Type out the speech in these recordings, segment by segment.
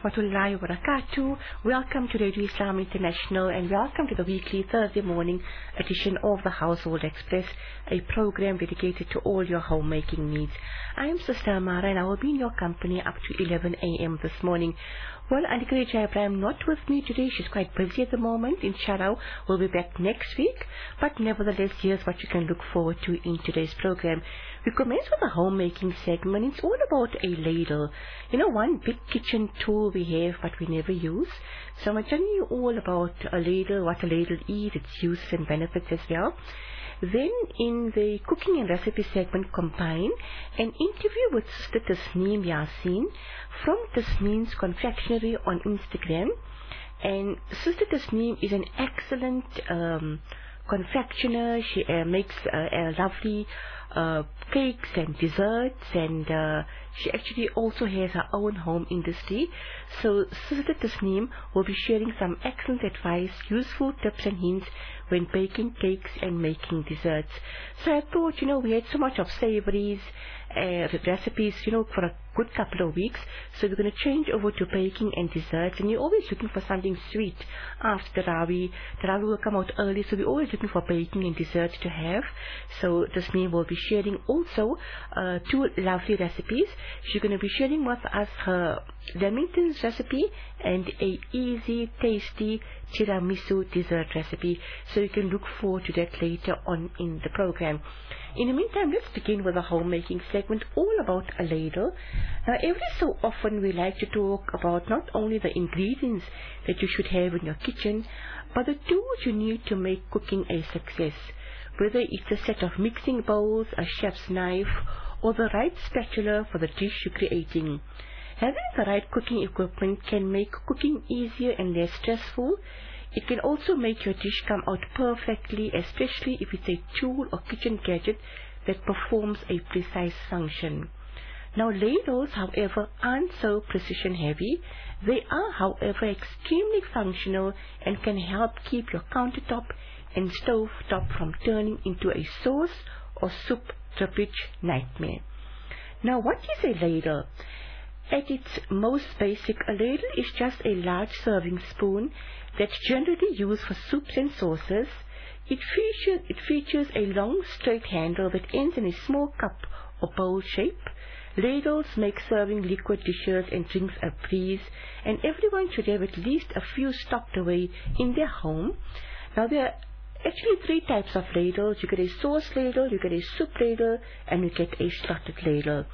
rahmatullahi wa barakatuh. Welcome to Radio Islam International and welcome to the weekly Thursday morning edition of the Household Express, a program dedicated to all your homemaking needs. I am Sister Amara and I will be in your company up to 11 a.m. this morning. Well, Auntie Khadija Ibrahim not with me today. She's quite busy at the moment. Inshallah, we'll be back next week. But nevertheless, here's what you can look forward to in today's program. We commence with a homemaking segment. It's all about a ladle. You know, one big kitchen tool we have but we never use. So I'm telling you all about a ladle, what a ladle is, its use and benefits as well. Then in the cooking and recipe segment combine an interview with Sister Tasneem Yassin from Tasneem's Confectionery on Instagram. And Sister Tasneem is an excellent confectioner. She makes lovely cakes and desserts, and she actually also has her own home industry. So Sister Tasneem will be sharing some excellent advice, useful tips and hints when baking cakes and making desserts. So I thought, you know, we had so much of savories recipes, you know, for a good couple of weeks. So we're going to change over to baking and desserts. And you're always looking for something sweet after Tarawih. Tarawih will come out early, so we're always looking for baking and desserts to have. So Tasneem will be sharing also two lovely recipes. She's going to be sharing with us her Lamington's recipe and a easy, tasty tiramisu dessert recipe. So you can look forward to that later on in the program. In the meantime, let's begin with a homemaking segment all about a ladle. Now, every so often we like to talk about not only the ingredients that you should have in your kitchen, but the tools you need to make cooking a success. Whether it's a set of mixing bowls, a chef's knife, or the right spatula for the dish you're creating. Having the right cooking equipment can make cooking easier and less stressful. It can also make your dish come out perfectly, especially if it's a tool or kitchen gadget that performs a precise function. Now, ladles, however, aren't so precision heavy. They are, however, extremely functional and can help keep your countertop and stove top from turning into a sauce or soup drippage nightmare. Now, what is a ladle? At its most basic, a ladle is just a large serving spoon that's generally used for soups and sauces. It features a long straight handle that ends in a small cup or bowl shape. Ladles make serving liquid dishes and drinks a breeze, and everyone should have at least a few stocked away in their home. Now, there are actually three types of ladles. You get a sauce ladle, you get a soup ladle, and you get a slotted ladle.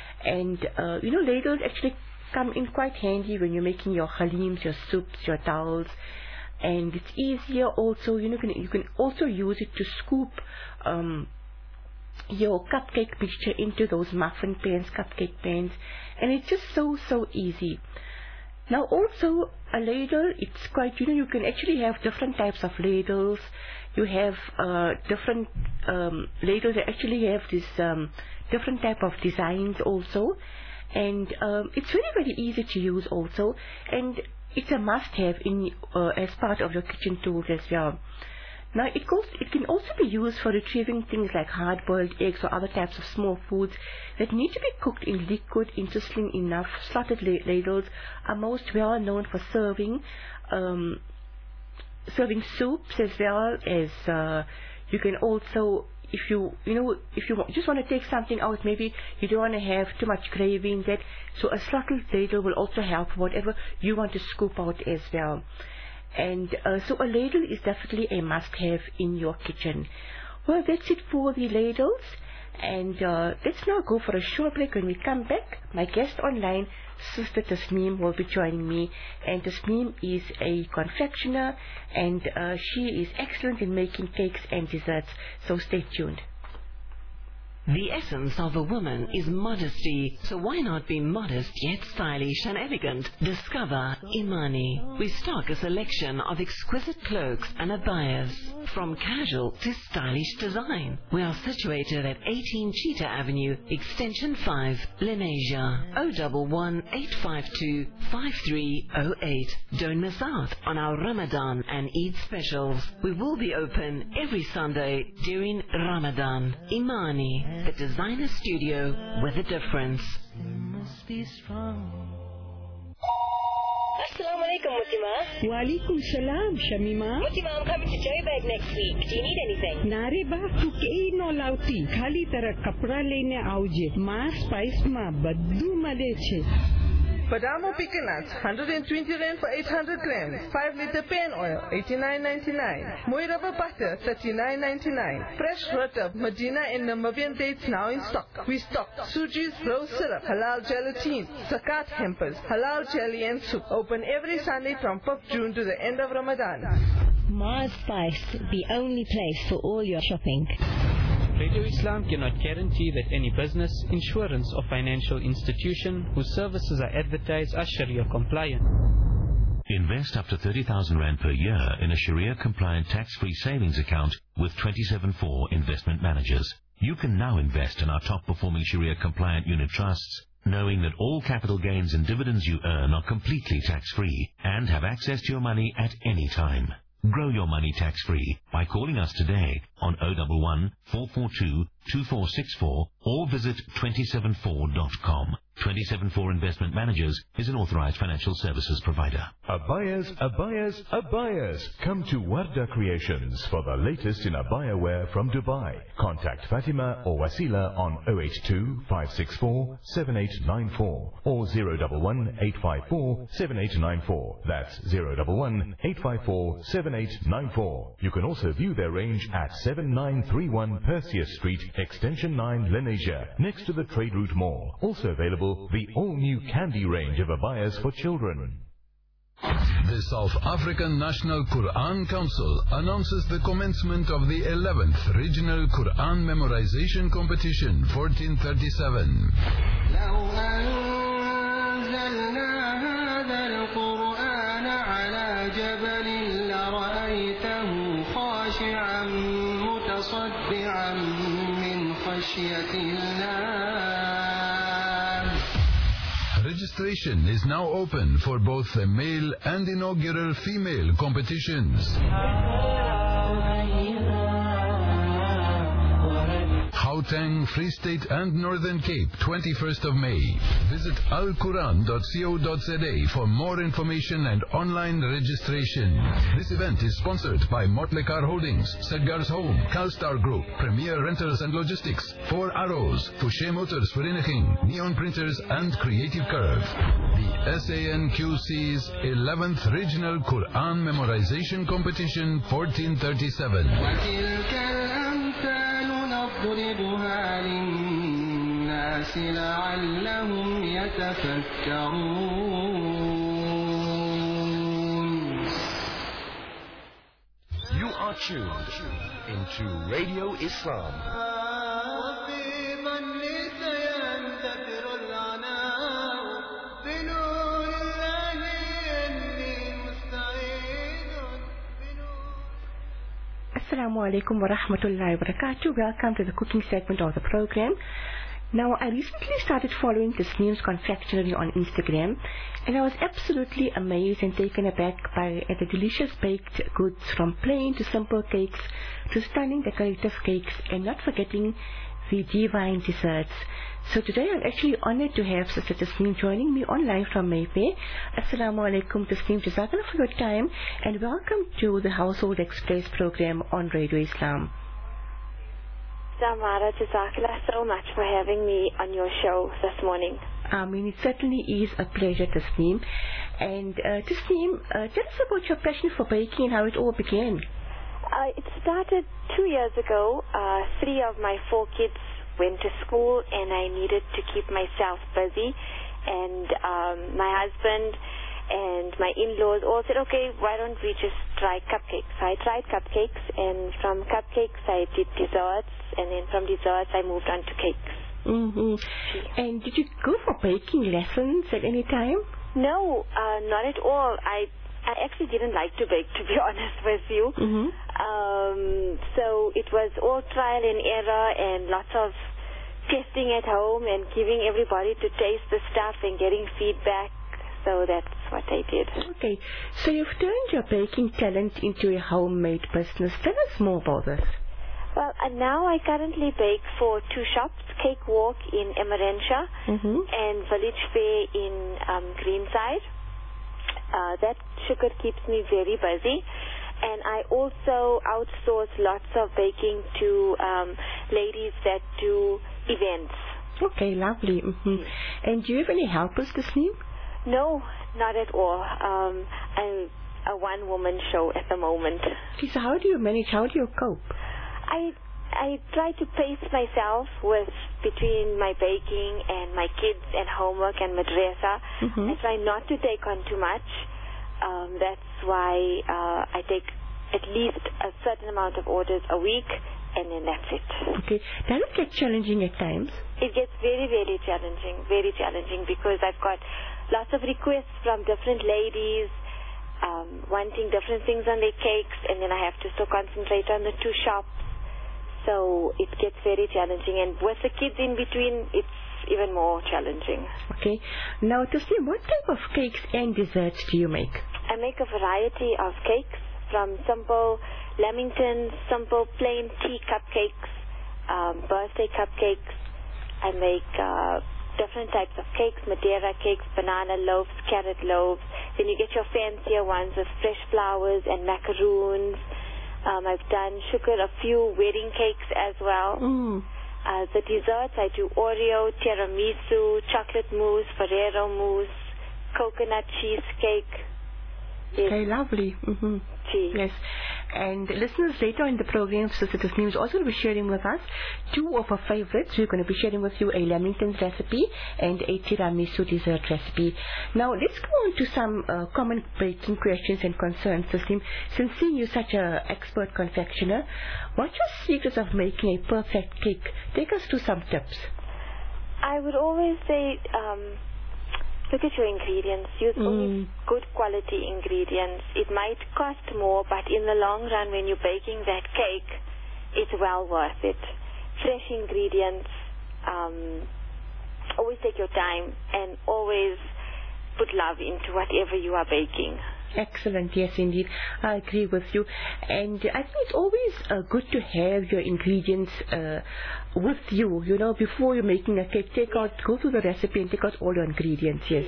And you know, ladles actually come in quite handy when you're making your halims, your soups, your dals. And it's easier also, you know, you can also use it to scoop your cupcake mixture into those muffin pans, cupcake pans. And it's just so easy. Now also, a ladle, it's quite, you know, you can actually have different types of ladles. You have different ladles that actually have this different type of designs also. And it's very easy to use also. And it's a must-have in as part of your kitchen tools as well. Now, it can also be used for retrieving things like hard-boiled eggs or other types of small foods that need to be cooked in liquid, interesting enough. Slotted ladles are most well known for serving soups, as well as you can also, if you just want to take something out, maybe you don't want to have too much gravy in that, so a slotted ladle will also help whatever you want to scoop out as well. And so a ladle is definitely a must-have in your kitchen. Well, that's it for the ladles. And let's now go for a short break. When we come back, my guest online, Sister Tasneem, will be joining me. And Tasneem is a confectioner, and she is excellent in making cakes and desserts. So stay tuned. The essence of a woman is modesty, so why not be modest yet stylish and elegant? Discover Imani. We stock a selection of exquisite cloaks and abayas, from casual to stylish design. We are situated at 18 Cheetah Avenue, Extension 5, Lenasia, 011-852-5308. Don't miss out on our Ramadan and Eid specials. We will be open every Sunday during Ramadan. Imani, the designer studio with a difference. You must be strong. Assalamualaikum, Mutima. Walaikum salam, Shamima. Mutima, I'm coming to Joburg next week. Do you need anything? Nare ba, tu kei no lauti. Khali tara kapra lene auje. Ma spice ma baddu male che. Badamo peanuts, 120 rand for 800 grams. 5 liter pan oil, 89.99. Mooi rubber butter, 39.99. Fresh butter, Medina and Namibian dates now in stock. We stock Suji's rose syrup, halal gelatine, zakat hampers, halal jelly and soup. Open every Sunday from 5th June to the end of Ramadan. Mars Spice, the only place for all your shopping. Radio Islam cannot guarantee that any business, insurance or financial institution whose services are advertised are Sharia compliant. Invest up to 30,000 Rand per year in a Sharia compliant tax-free savings account with 274 investment managers. You can now invest in our top performing Sharia compliant unit trusts, knowing that all capital gains and dividends you earn are completely tax-free and have access to your money at any time. Grow your money tax-free by calling us today on 011 442 2464 or visit 274.com. 274 Investment Managers is an authorized financial services provider. Abayas. Come to Warda Creations for the latest in abaya wear from Dubai. Contact Fatima or Wasila on 082 564 7894 or 011 854 7894. That's 011 854 7894. You can also view their range at 7931 Perseus Street, Extension 9, Lenasia, next to the Trade Route Mall. Also available the all-new candy range of abayas for children. The South African National Quran Council announces the commencement of the 11th Regional Quran Memorization Competition 1437. Registration is now open for both the male and inaugural female competitions. Gauteng, Free State and Northern Cape, 21st of May. Visit alquran.co.za for more information and online registration. This event is sponsored by Motley Car Holdings, Sedgar's Home, CalStar Group, Premier Rentals and Logistics, Four Arrows, Fouché Motors Vereniging, Neon Printers and Creative Curve. The SANQC's 11th Regional Quran Memorization Competition 1437. نضربها للناس لعلهم يتفكرون. You are tuned into Radio Islam. Assalamu alaikum wa rahmatullahi wa barakatuh. Welcome to the cooking segment of the program. Now, I recently started following Tasneem's confectionery on Instagram, and I was absolutely amazed and taken aback by the delicious baked goods, from plain to simple cakes to stunning decorative cakes, and not forgetting the divine desserts. So today I'm actually honored to have Sister Tasneem joining me online from Mayfair. Assalamu alaikum Tasneem, jazakallah for your time, and welcome to the Household Express program on Radio Islam. Samara, jazakallah so much for having me on your show this morning. It certainly is a pleasure, Tasneem. And Tasneem, tell us about your passion for baking and how it all began. It started 2 years ago. 3 of my 4 kids went to school and I needed to keep myself busy, and my husband and my in-laws all said, okay, why don't we just try cupcakes. So I tried cupcakes, and from cupcakes I did desserts, and then from desserts I moved on to cakes. Mm-hmm. And did you go for baking lessons at any time? No, not at all. I actually didn't like to bake, to be honest with you. Mm-hmm. So it was all trial and error and lots of testing at home and giving everybody to taste the stuff and getting feedback. So that's what I did. Okay, so you've turned your baking talent into a homemade business. Tell us more about this. Well, now I currently bake for 2 shops, Cake Walk in Emerentia and Village Fair in Greenside. That sugar keeps me very busy. And I also outsource lots of baking to ladies that do events. Okay, lovely. And do you have any helpers, Tasneem? No, not at all. I'm a one-woman show at the moment. Okay, so how do you manage? How do you cope? I try to pace myself between my baking and my kids and homework and madrasa. I try not to take on too much. That's why I take at least a certain amount of orders a week, and then that's it. Okay. Does it get challenging at times? It gets very, very challenging because I've got lots of requests from different ladies wanting different things on their cakes, and then I have to still concentrate on the two shops. So it gets very challenging, and with the kids in between, it's even more challenging. Okay. Now, Tasneem, what type of cakes and desserts do you make? I make a variety of cakes, from simple lamingtons, simple plain tea cupcakes, birthday cupcakes. I make different types of cakes, Madeira cakes, banana loaves, carrot loaves. Then you get your fancier ones with fresh flowers and macaroons. I've done a few wedding cakes as well. The desserts, I do Oreo, tiramisu, chocolate mousse, Ferrero mousse, coconut cheesecake. Yes. Okay, lovely. Yes. And listeners, later in the program, Sister Tasneem is also going to be sharing with us two of her favorites. We're going to be sharing with you a lamingtons recipe and a tiramisu dessert recipe. Now, let's go on to some common baking questions and concerns, Tasneem. Since seeing you such an expert confectioner, what's your secrets of making a perfect cake? Take us through some tips. I would always say, look at your ingredients. Use only good quality ingredients. It might cost more, but in the long run, when you're baking that cake, it's well worth it. Fresh ingredients. Always take your time and always put love into whatever you are baking. Excellent, yes indeed. I agree with you. And I think it's always good to have your ingredients with you, before you're making a cake. Go through the recipe and take out all your ingredients, yes.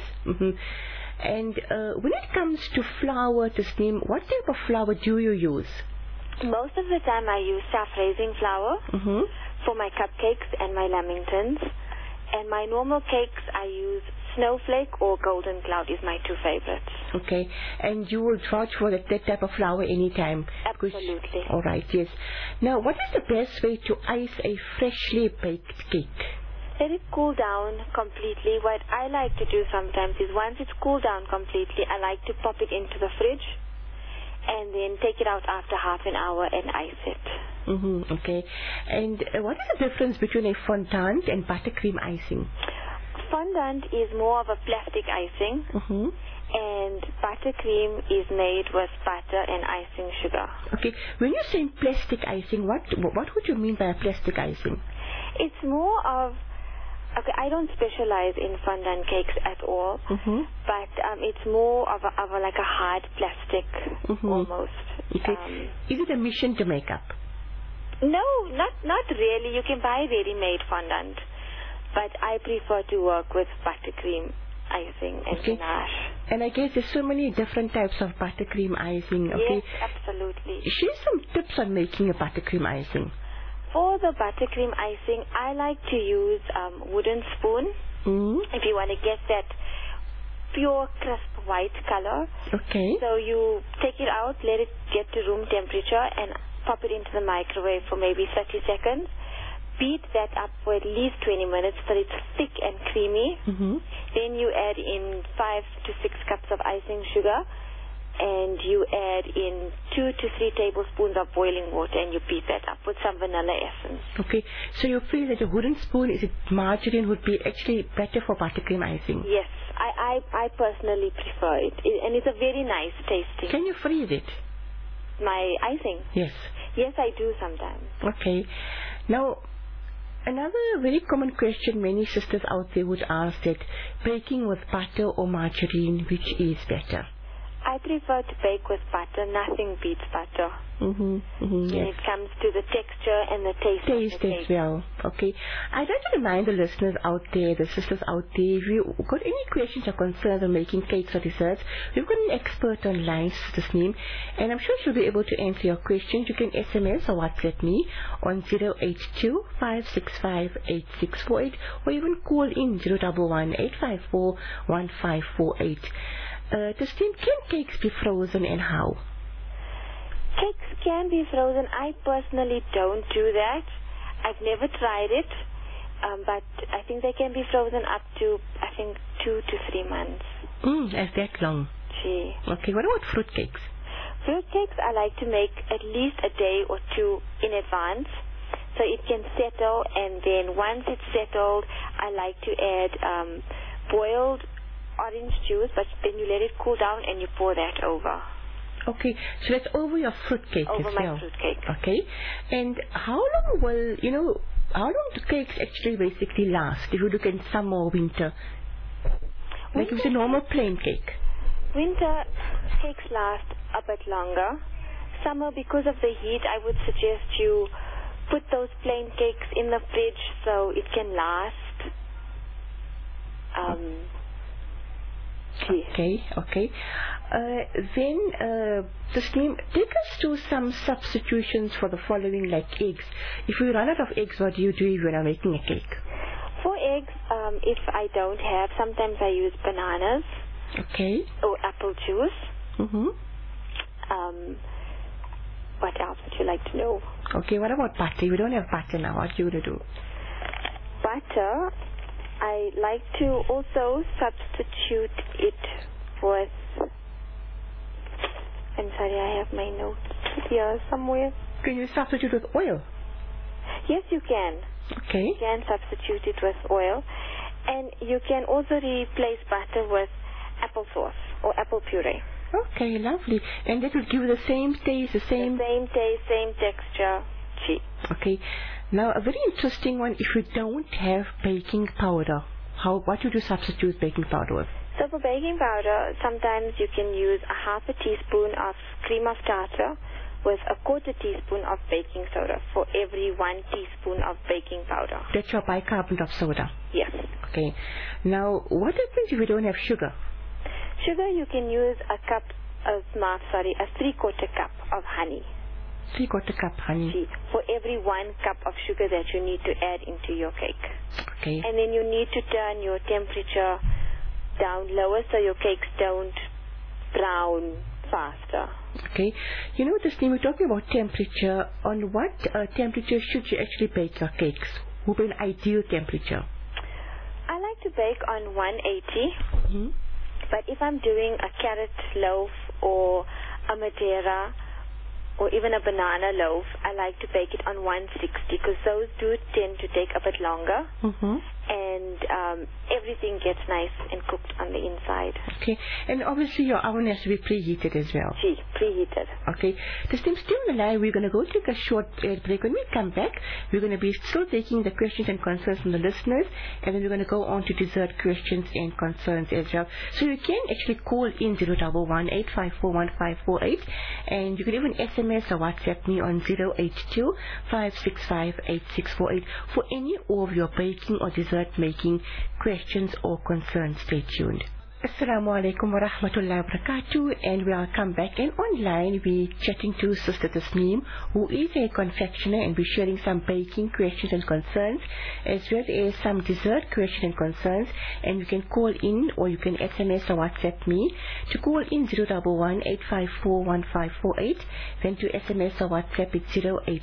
And when it comes to flour, Tasneem, what type of flour do you use? Most of the time I use self-raising flour for my cupcakes and my lamingtons. And my normal cakes, I use Snowflake or Golden Cloud is my two favorites. Okay. And you will vouch for that type of flour anytime? Absolutely. All right, yes. Now, what is the best way to ice a freshly baked cake? Let it cool down completely. What I like to do sometimes is once it's cooled down completely, I like to pop it into the fridge and then take it out after half an hour and ice it. Okay. And what is the difference between a fondant and buttercream icing? Fondant is more of a plastic icing, and buttercream is made with butter and icing sugar. Okay. When you're saying plastic icing, what would you mean by a plastic icing? It's more of... Okay, I don't specialize in fondant cakes at all, but it's more of like a hard plastic almost. Okay. Is it a mission to make up? No, not really. You can buy ready-made fondant, but I prefer to work with buttercream icing and ganache. And I guess there's so many different types of buttercream icing. Okay. Yes, absolutely. Share some tips on making a buttercream icing. For the buttercream icing, I like to use wooden spoon. If you want to get that pure crisp white color. Okay. So you take it out, let it get to room temperature, and pop it into the microwave for maybe 30 seconds. Beat that up for at least 20 minutes so it's thick and creamy. Then you add in 5 to 6 cups of icing sugar, and you add in 2 to 3 tablespoons of boiling water, and you beat that up with some vanilla essence. Okay, so you feel that a wooden spoon, is it margarine, would be actually better for buttercream icing? Yes, I personally prefer it, and it's a very nice tasting. Can you freeze it? My icing? Yes. Yes, I do sometimes. Okay. Now, another very common question many sisters out there would ask that baking with butter or margarine, which is better? I prefer to bake with butter. Nothing beats butter. When Yes. it comes to the texture and the taste of the Taste cake. as well. Okay. I'd like to remind the listeners out there, the sisters out there, if you've got any questions or concerns on making cakes or desserts, we've got an expert online, Sister Tasneem, and I'm sure she'll be able to answer your questions. You can SMS or WhatsApp me on 082-565-8648 or even call in 011-854-1548. Tasneem, can cakes be frozen and how? Cakes can be frozen. I personally don't do that. I've never tried it, but I think they can be frozen up to, 2 to 3 months. That's that long. Gee. Okay, what about fruit cakes? Fruit cakes I like to make at least a day or two in advance, so it can settle, and then once it's settled, I like to add boiled orange juice, but then you let it cool down and you pour that over. Okay, so that's over your fruit cake Over as my well. fruit cake. Okay, and how long will, how long do cakes actually basically last if you look in summer or winter? Like if it's a normal plain cake. Winter cakes last a bit longer. Summer, because of the heat, I would suggest you put those plain cakes in the fridge so it can last. Okay. Then, Tasneem, take us to some substitutions for the following, like eggs. If you run out of eggs, what do you do if you're not making a cake? For eggs, if I don't have, sometimes I use bananas. Okay. Or apple juice. What else would you like to know? Okay, what about butter? We don't have butter now. What are you going to do? Butter, I like to also substitute it with... I'm sorry, I have my notes here somewhere. Can you substitute with oil? Yes, you can. Okay. You can substitute it with oil. And you can also replace butter with applesauce or apple puree. Okay, lovely. And that will give you the same taste, the same taste, same texture. Gee. Okay. Now, a very interesting one, if you don't have baking powder, what would you substitute baking powder with? So for baking powder, sometimes you can use a half a teaspoon of cream of tartar with a quarter teaspoon of baking soda for every 1 teaspoon of baking powder. That's your bicarbonate of soda? Yes. Okay. Now, what happens if you don't have sugar? Sugar, you can use a 3/4 cup of honey. 3/4 cup honey. For every 1 cup of sugar that you need to add into your cake. Okay. And then you need to turn your temperature down lower so your cakes don't brown faster. Okay. You know, Tasneem, we're talking about temperature. On what temperature should you actually bake your cakes? What would be an ideal temperature? I like to bake on 180. But if I'm doing a carrot loaf or a Madeira or even a banana loaf, I like to bake it on 160 because those do tend to take a bit longer. And everything gets nice and cooked on the inside. Okay. And obviously your oven has to be preheated as well. Preheated. Okay. Tasneem, still in the line, we're going to go take a short break. When we come back, we're going to be still taking the questions and concerns from the listeners, and then we're going to go on to dessert questions and concerns as well. So you can actually call in 011-854-1548, and you can even SMS or WhatsApp me on 082-565-8648 for any of your baking or dessert making questions or concerns. Stay tuned. Assalamu alaikum wa rahmatullahi wa barakatuh, and welcome back. And online we're chatting to Sister Tasneem, who is a confectioner, and we're sharing some baking questions and concerns as well as some dessert questions and concerns. And you can call in or you can SMS or WhatsApp me. To call in 011-854-1548, then to SMS or WhatsApp it's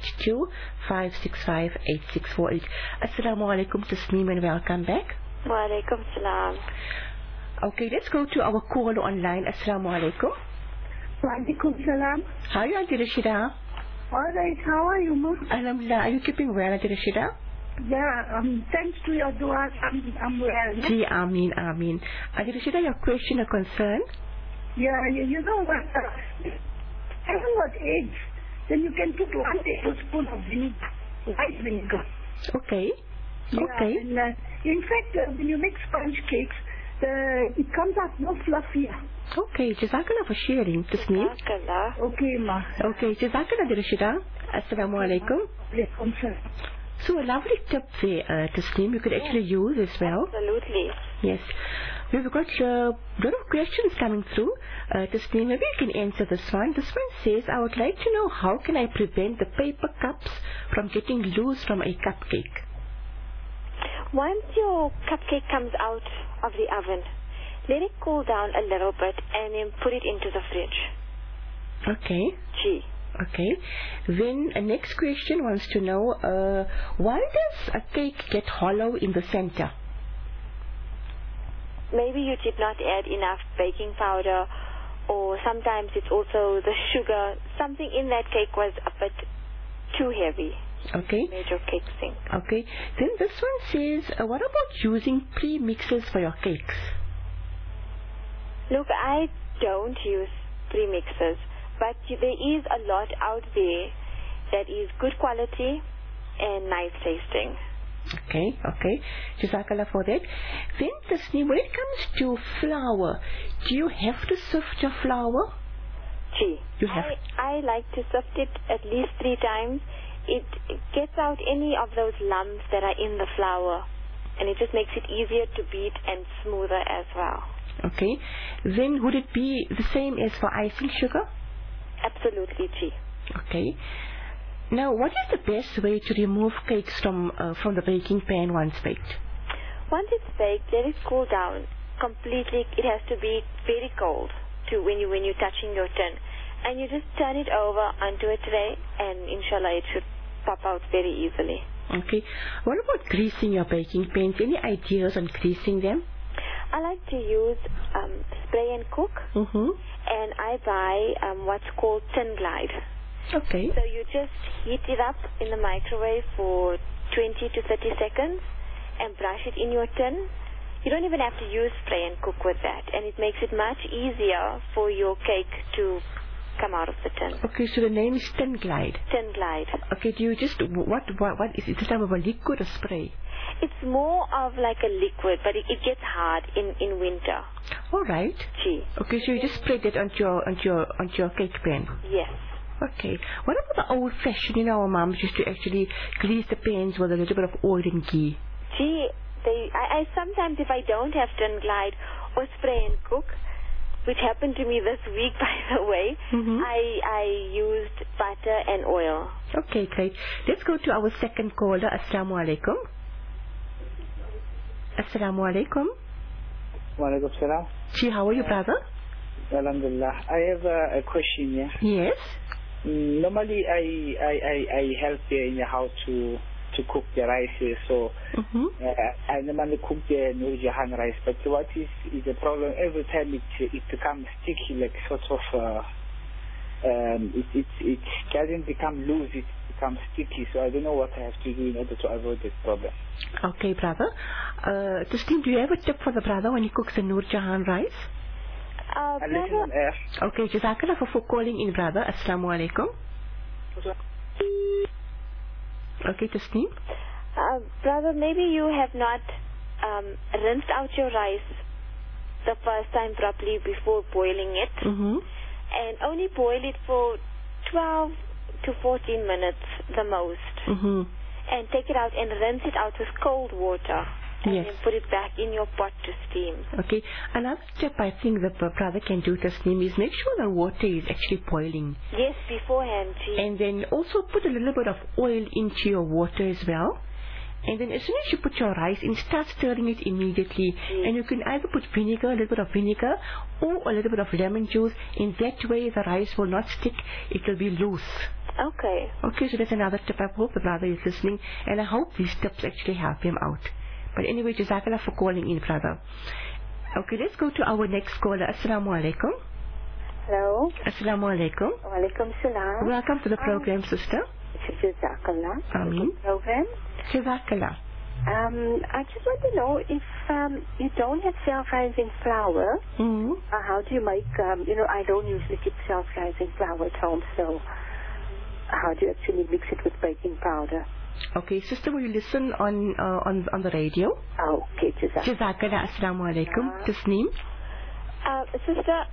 082-565-8648. Assalamu alaikum Tasneem, and welcome back. Wa alaikum salam. Okay, let's go to our caller online. Assalamu alaikum. Wa alaikum salam. How are you, Auntie Rashida? All right, how are you, Mom? Alhamdulillah. Are you keeping well, Auntie Rashida? Yeah, thanks to your dua, I'm well. Gee, Ameen, Ameen. Auntie Rashida, your question or concern? Yeah, you know what? I haven't got eggs. Then you can put 1 tablespoon of vinegar, white vinegar. Okay. Yeah, okay. And, in fact, when you make sponge cakes, it comes out more fluffier. Okay, Jazakallah for sharing, Tasneem. Jazakallah. Okay, ma. Okay, Jazakallah, Rashida. Assalamu alaikum. So a lovely tip there, Tasneem, you could actually use as well. Absolutely. Yes. We've got a lot of questions coming through. Tasneem, maybe you can answer this one. This one says, I would like to know how can I prevent the paper cups from getting loose from a cupcake? Once your cupcake comes out of the oven, let it cool down a little bit and then put it into the fridge. Okay. Gee. Okay. Then next question wants to know, why does a cake get hollow in the center? Maybe you did not add enough baking powder, or sometimes it's also the sugar. Something in that cake was a bit too heavy. Okay. Made your cake sink. Okay. Then this one says, what about using pre-mixes for your cakes? Look, I don't use pre-mixes, but there is a lot out there that is good quality and nice tasting. Okay, okay. Jazakallah for that. Then, Tasneem, when it comes to flour, do you have to sift your flour? Gee, you have. I like to sift it at least 3 times. It gets out any of those lumps that are in the flour, and it just makes it easier to beat and smoother as well. Okay. Then would it be the same as for icing sugar? Absolutely, G. Okay. Now, what is the best way to remove cakes from the baking pan once baked? Once it's baked, let it cool down completely. It has to be very cold to when you're touching your tin, and you just turn it over onto a tray, and inshallah it should pop out very easily. Okay. What about greasing your baking pans? Any ideas on greasing them? I like to use spray and cook, and I buy what's called Tin Glide. Okay. So you just heat it up in the microwave for 20 to 30 seconds and brush it in your tin. You don't even have to use spray and cook with that, and it makes it much easier for your cake to come out of the tin. Okay, so the name is Tin Glide. Tin Glide. Okay, do you just, what is it, a type of a liquid or spray? It's more of like a liquid, but it gets hard in winter. All right. Gee. Okay, so you just spread it onto your cake pan. Yes. Okay. What about the old fashioned? You know, our moms used to actually grease the pans with a little bit of oil and ghee. Gee, I sometimes, if I don't have Tin Glide or spray and cook, which happened to me this week, by the way, I used butter and oil. Okay, great. Let's go to our second caller. Assalamu alaikum. Assalamu alaikum. Wa alaikum salam. Gee, how are you, brother? Alhamdulillah. I have a question, yeah? Yes. Normally, I help in the house to cook the rice, so I normally cook the Nur Jahan rice. But what is the problem? Every time it becomes sticky, like sort of it doesn't become loose. It becomes sticky. So I don't know what I have to do in order to avoid this problem. Okay, brother. Tasneem, do you have a tip for the brother when he cooks the Nur Jahan rice? Okay, Jazakallah for calling in, brother. Assalamu alaikum. Okay, Tasneem. Brother, maybe you have not rinsed out your rice the first time properly before boiling it, and only boil it for 12 to 14 minutes the most, and take it out and rinse it out with cold water. And then put it back in your pot to steam. Okay. Another tip I think the brother can do, Tasneem, is make sure the water is actually boiling. Yes, beforehand. And then also put a little bit of oil into your water as well. And then as soon as you put your rice in, start stirring it immediately. And you can either put vinegar, a little bit of vinegar, or a little bit of lemon juice. In that way, the rice will not stick. It will be loose. Okay. Okay, so that's another tip. I hope the brother is listening. And I hope these tips actually help him out. But anyway, Jazakallah for calling in, brother. Okay, let's go to our next caller. Assalamu alaikum. Hello. Assalamu alaikum. Wa alaikum salam. Welcome to the program, sister. Jazakallah. Ameen. Program. Jazakallah. I just want to know if you don't have self-rising flour, how do you make, I don't usually keep self-rising flour at home, so how do you actually mix it with baking powder? Okay, sister, will you listen on the radio? Okay, Jazakallah. Jazakallah. Assalamu alaikum. Tasneem. Sister,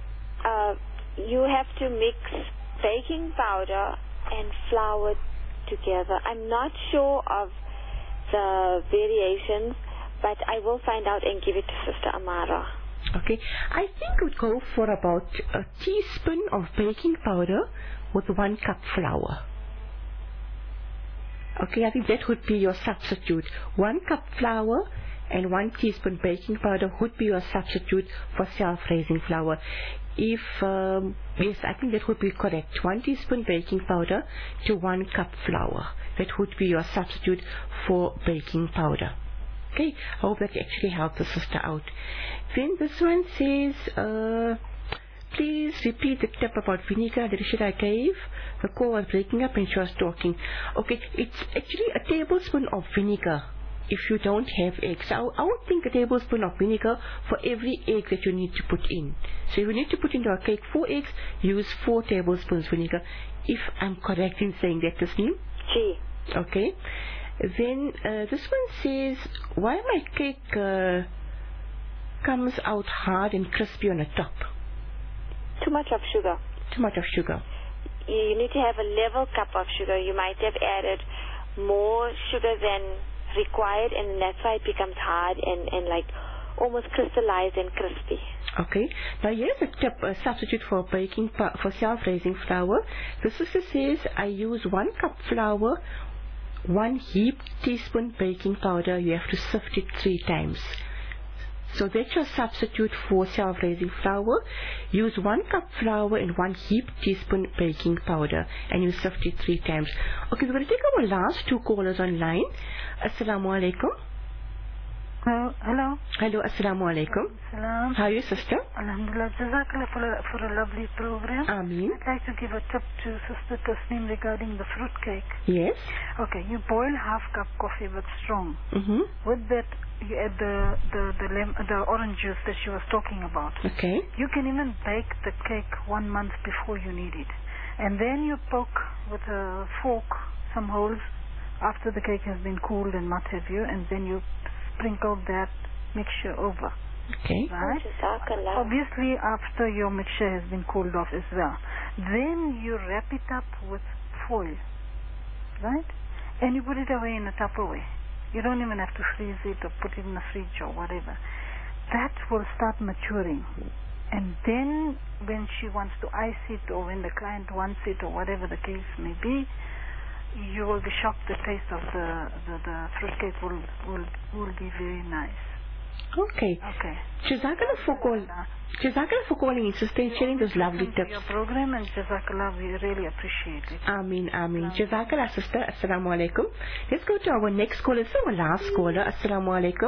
you have to mix baking powder and flour together. I'm not sure of the variations, but I will find out and give it to Sister Amara. Okay, I think we'd go for about a teaspoon of baking powder with 1 cup flour. Okay, I think that would be your substitute. 1 cup flour and 1 teaspoon baking powder would be your substitute for self-raising flour. If, yes, I think that would be correct. 1 teaspoon baking powder to 1 cup flour. That would be your substitute for baking powder. Okay, I hope that actually helps the sister out. Then this one says, please repeat the tip about vinegar that I gave. The call was breaking up and she was talking. Okay, it's actually a tablespoon of vinegar if you don't have eggs. I would think a tablespoon of vinegar for every egg that you need to put in. So if you need to put into a cake 4 eggs, use 4 tablespoons vinegar, if I'm correct in saying that, Tasneem. Gee. Okay. Then this one says, why my cake comes out hard and crispy on the top? Too much of sugar. Too much of sugar. You need to have a level cup of sugar. You might have added more sugar than required, and that's why it becomes hard and like almost crystallized and crispy. Okay. Now here's a tip, a substitute for baking for self-raising flour. The sister says I use 1 cup flour, 1 heaped teaspoon baking powder. You have to sift it 3 times. So that's your substitute for self-raising flour. Use 1 cup flour and 1 heaped teaspoon baking powder, and you sift it 3 times. Okay, we're going to take our last 2 callers online. Assalamu alaikum. Hello. Hello, assalamu alaikum. Salam. How are you, sister? Alhamdulillah. Jazakallah for a lovely program. Ameen. I'd like to give a tip to Sister Tasneem regarding the fruit cake. Yes. Okay, you boil half cup coffee but strong. Mm-hmm. With that, you add the orange juice that she was talking about. Okay. You can even bake the cake 1 month before you need it. And then you poke with a fork some holes after the cake has been cooled and what have you, and then you sprinkle that mixture over. Okay. Right? Obviously after your mixture has been cooled off as well. Then you wrap it up with foil. Right? And you put it away in a Tupperware. You don't even have to freeze it or put it in the fridge or whatever. That will start maturing. And then when she wants to ice it, or when the client wants it, or whatever the case may be, you will be shocked. The taste of the fruitcake will be very nice. Okay. Okay. Jazakallah for calling in, sister, and sharing those lovely tips. Your program, and Jazakallah, we really appreciate it. Ameen, ameen. Jazakallah, sister. Assalamu alaikum. Let's go to our next caller. It's our last caller. Assalamu alaikum.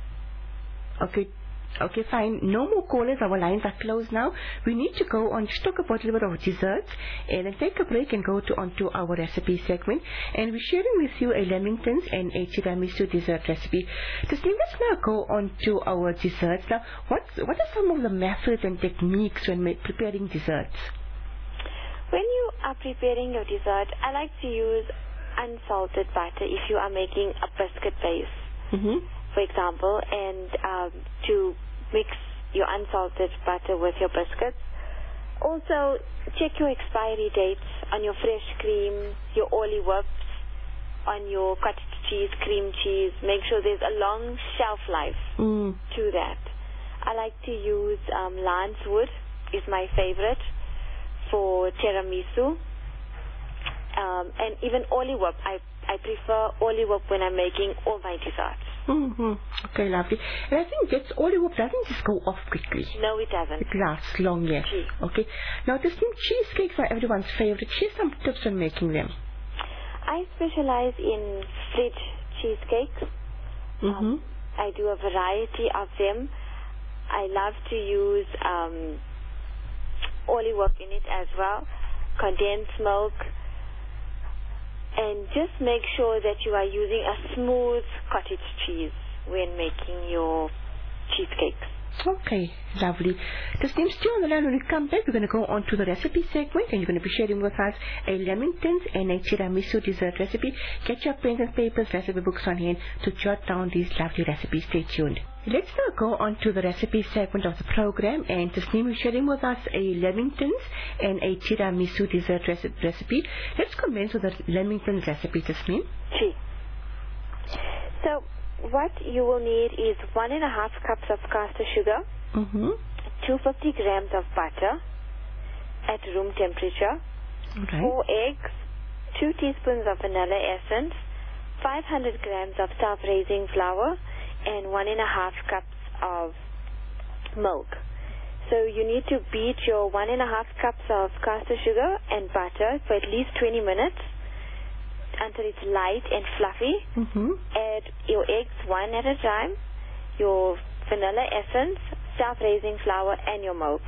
Okay. Okay, fine. No more callers. Our lines are closed now. We need to go on to talk about a little bit of desserts and then take a break and go onto our recipe segment. And we're sharing with you a lemingtons and a tiramisu dessert recipe. Let's now go on to our desserts. Now, what are some of the methods and techniques when preparing desserts? When you are preparing your dessert, I like to use unsalted butter if you are making a biscuit base. Mm-hmm. For example, and to mix your unsalted butter with your biscuits. Also, check your expiry dates on your fresh cream, your olive whips, on your cottage cheese, cream cheese. Make sure there's a long shelf life to that. I like to use lance wood, is my favorite, for tiramisu. And even olive whip. I prefer olive whip when I'm making all my desserts. Mm-hmm. Okay, lovely. And I think that's olive whip doesn't just go off quickly. No, it doesn't. It lasts long, yes. Okay. Now, the cheesecakes are everyone's favorite. Share some tips on making them. I specialize in fridge cheesecakes. Mm-hmm. I do a variety of them. I love to use olive whip in it as well, condensed milk, and just make sure that you are using a smooth cottage cheese when making your cheesecakes. Okay, lovely. Tasneem, stay on the line. When we come back, we're going to go on to the recipe segment, and you're going to be sharing with us a lemingtons and a tiramisu dessert recipe. Get your pens and papers, recipe books on hand to jot down these lovely recipes. Stay tuned. Let's now go on to the recipe segment of the program, and Tasneem is sharing with us a lamingtons and a tiramisu dessert recipe. Let's commence with the lamingtons recipe, Tasneem. Gee. So, what you will need is 1.5 cups of caster sugar, 250 grams of butter at room temperature, 4 eggs, 2 teaspoons of vanilla essence, 500 grams of self-raising flour, and 1.5 cups of milk. So you need to beat your 1.5 cups of caster sugar and butter for at least 20 minutes until it's light and fluffy. Add your eggs one at a time, your vanilla essence, self-raising flour, and your milk.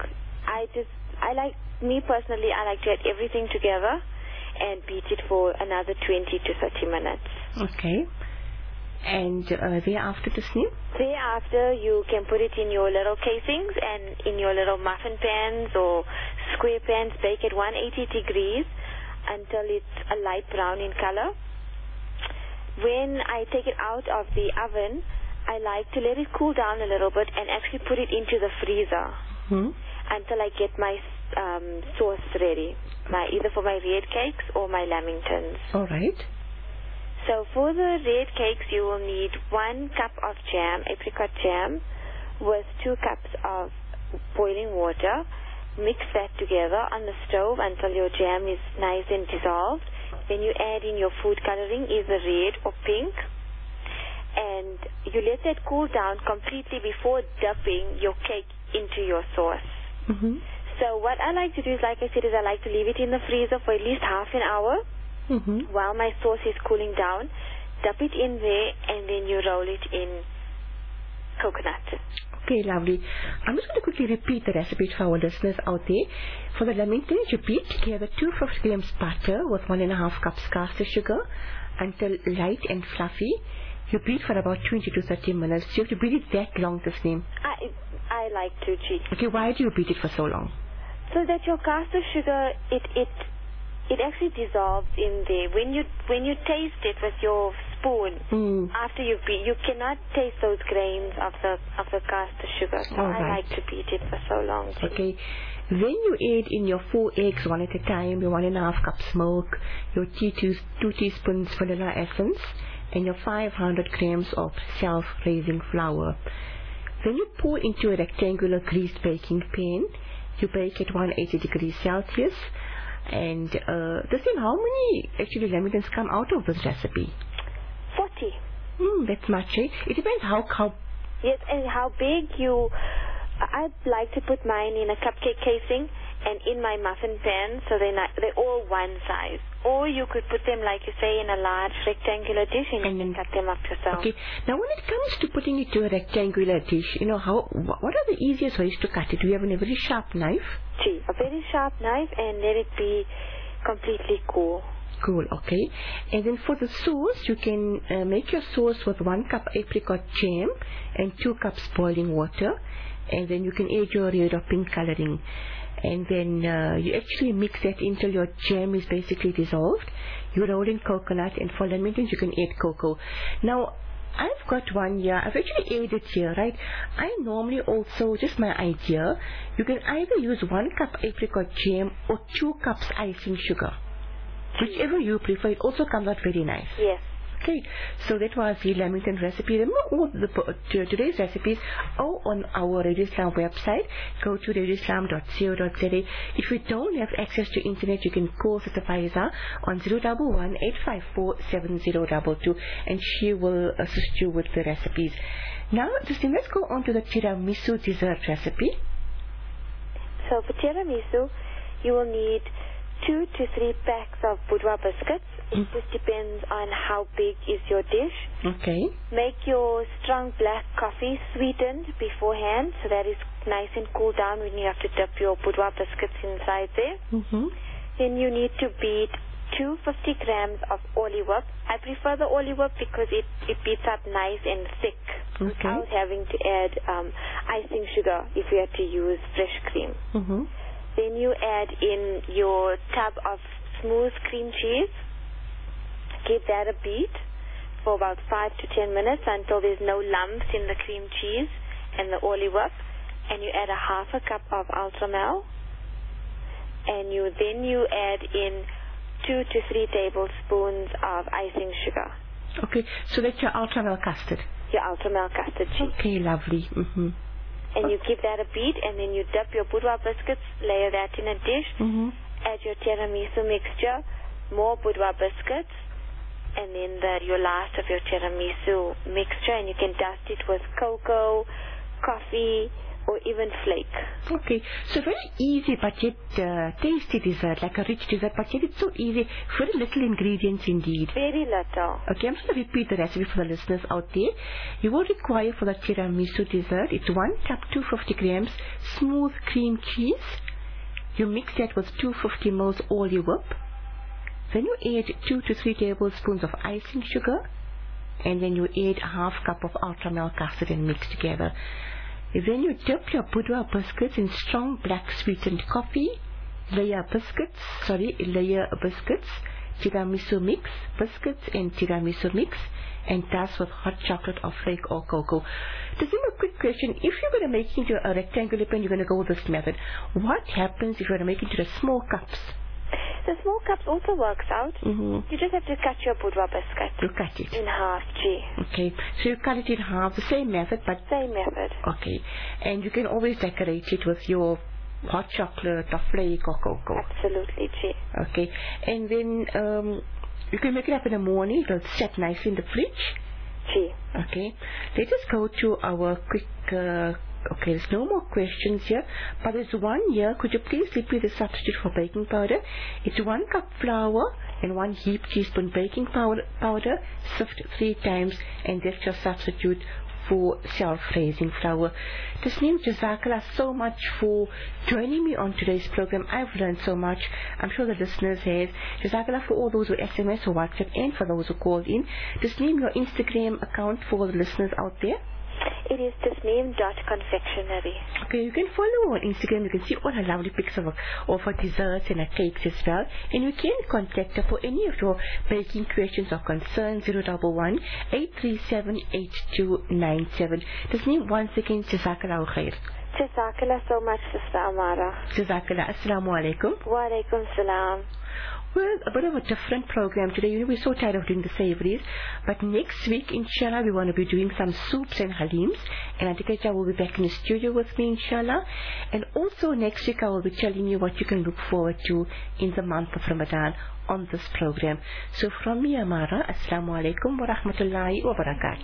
Me personally, I like to add everything together and beat it for another 20 to 30 minutes. Okay. And thereafter, Tasneem? Thereafter, you can put it in your little casings and in your little muffin pans or square pans. Bake at 180 degrees until it's a light brown in color. When I take it out of the oven, I like to let it cool down a little bit and actually put it into the freezer until I get my sauce ready, either for my red cakes or my lamingtons. All right. So for the red cakes, you will need 1 cup of jam, apricot jam, with 2 cups of boiling water. Mix that together on the stove until your jam is nice and dissolved. Then you add in your food coloring, either red or pink. And you let that cool down completely before dipping your cake into your sauce. So what I like to do is, like I said, I like to leave it in the freezer for at least half an hour. While my sauce is cooling down, dip it in there, and then you roll it in coconut. Okay, lovely. I'm just going to quickly repeat the recipe for our listeners out there. For the lamingtons, you beat together 250 grams butter with 1.5 cups caster sugar until light and fluffy. You beat for about 20 to 30 minutes. You have to beat it that long, Tasneem. I like to cheat. Okay, why do you beat it for so long? So that your caster sugar, it actually dissolves in there. When you taste it with your spoon, after you beat, you cannot taste those grains of the caster sugar. So I like to beat it for so long. Okay. Then you add in your 4 eggs one at a time, your 1.5 cups milk, your 2 teaspoons vanilla essence, and your 500 grams of self-raising flour. Then you pour into a rectangular greased baking pan. You bake at 180 degrees Celsius. And Tasneem, how many actually lamingtons come out of this recipe? 40. That's much, eh? It depends how. Yes, and how big you. I like to put mine in a cupcake casing and in my muffin pan, so they're all one size. Or you could put them, like you say, in a large rectangular dish and you can cut them up yourself. Okay. Now, when it comes to putting it to a rectangular dish, what are the easiest ways to cut it? Do you have a very sharp knife? Gee, a very sharp knife, and let it be completely cool. Cool, okay. And then for the sauce, you can make your sauce with 1 cup apricot jam and 2 cups boiling water. And then you can add your red or pink coloring. And then you actually mix that until your jam is basically dissolved. You roll in coconut, and for lamingtons you can add cocoa. Now, I've got one here. I've actually added here, right? I normally also, just my idea, you can either use 1 cup apricot jam or 2 cups icing sugar. Whichever you prefer. It also comes out very nice. Yes. Okay, so that was the lamington recipe. Remember, all today's recipes are on our Radio Islam website. Go to radioislam.co.za. If you don't have access to internet, you can call Sister Faiza on 011-854-7022, and she will assist you with the recipes. Now, let's go on to the tiramisu dessert recipe. So for tiramisu, you will need 2 to 3 packs of boudoir biscuits. It just depends on how big is your dish. Okay. Make your strong black coffee sweetened beforehand, so that is nice and cool down when you have to dip your boudoir biscuits inside there. Then you need to beat 250 grams of olive whip. I prefer the olive whip because it beats up nice and thick without having to add icing sugar if you had to use fresh cream. Then you add in your tub of smooth cream cheese. Give that a beat. for about 5 to 10 minutes until there's no lumps in the cream cheese and the oily whip. And you add a half a cup of Ultramel. And then you add in 2 to 3 tablespoons of icing sugar. Okay, so that's your Ultramel custard. Your Ultramel custard cheese. Okay, lovely. And you give that a beat, and then you dip your boudoir biscuits, layer that in a dish, add your tiramisu mixture, more boudoir biscuits, and then your last of your tiramisu mixture, and you can dust it with cocoa, coffee, or even flake. Okay, so very easy but yet tasty dessert, like a rich dessert, but yet it's so easy, very little ingredients indeed. Very little. Okay, I'm just going to repeat the recipe for the listeners out there. You will require for the tiramisu dessert, it's 1 cup 250 grams smooth cream cheese. You mix that with 250 ml oily whip. Then you add 2 to 3 tablespoons of icing sugar, and then you add a half cup of Ultramel custard and mix together. Then you dip your boudoir biscuits in strong black sweetened coffee, layer biscuits, tiramisu mix, biscuits and tiramisu mix, and dust with hot chocolate or flake or cocoa. Just a quick question, if you're going to make it into a rectangular pan, you're going to go with this method. What happens if you're going to make it into the small cups? The small cups also works out. You just have to cut your boudoir biscuit. You cut it in half, Okay, so you cut it in half, the same method, but same method. Okay, and you can always decorate it with your hot chocolate or flake or cocoa. Absolutely, Okay, and then you can make it up in the morning. It'll set nicely in the fridge. Okay, let us go to our quick. Okay, there's no more questions here, but there's one here. Could you please repeat the substitute for baking powder? It's 1 cup flour and 1 heaped teaspoon baking powder, sift 3 times, and that's your substitute for self-raising flour. Tasneem, Jazakallah so much for joining me on today's program. I've learned so much. I'm sure the listeners have. Jazakallah for all those who SMS or WhatsApp and for those who called in. Tasneem, your Instagram account for the listeners out there? It is tasneem.confectionery. Okay, you can follow her on Instagram. You can see all her lovely pics of her desserts and her cakes as well. And you can contact her for any of your baking questions or concerns. 011 837 8297. Tasneem, once again, Jazakallah khair. Jazakallah so much, Sister Amara. Jazakallah. Assalamu alaikum. Wa alaikum salam. Well, a bit of a different program today. We're so tired of doing the savories. But next week, inshallah, we want to be doing some soups and halims. And Adikaja will be back in the studio with me, inshallah. And also next week, I will be telling you what you can look forward to in the month of Ramadan on this program. So from me, Amara, Assalamu alaikum wa rahmatullahi wa barakatuh.